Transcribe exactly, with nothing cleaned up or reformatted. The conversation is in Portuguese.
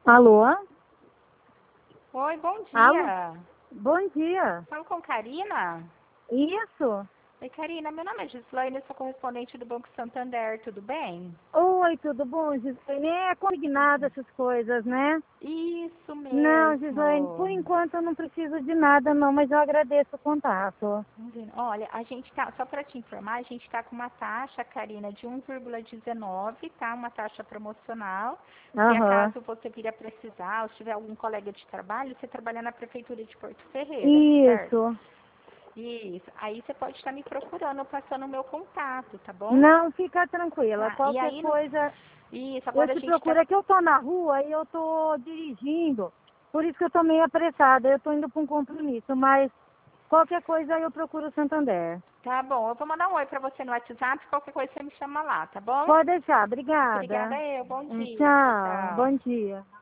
Alô? Oi, bom Alô? dia. Bom dia. Falo com Karina? Isso? Oi, Karina, meu nome é Gislaine, sou correspondente do Banco Santander, tudo bem? Oi, tudo bom, Gislaine? É combinado essas coisas, né? Isso Não, Gislaine, por mesmo. enquanto eu não preciso de nada não, mas eu agradeço o contato. Olha, a gente tá, só para te informar, a gente tá com uma taxa, Karina, de um vírgula dezenove, tá? Uma taxa promocional. Se Aham. acaso você vir a precisar, ou se tiver algum colega de trabalho, você trabalha na Prefeitura de Porto Ferreira, certo? Isso. Isso. Aí você pode estar me procurando, passando o meu contato, tá bom? Não, fica tranquila. Tá. E Qualquer aí, no... coisa, Isso, eu agora a te gente tá... procuro. É que eu tô na rua e eu tô dirigindo. Por isso que eu tô meio apressada. Eu tô indo para um compromisso, mas qualquer coisa eu procuro o Santander. Tá bom, eu vou mandar um oi pra você no WhatsApp, qualquer coisa você me chama lá, tá bom? Pode deixar. Obrigada. Obrigada eu, bom dia, tchau, Tchau. tchau. Bom dia.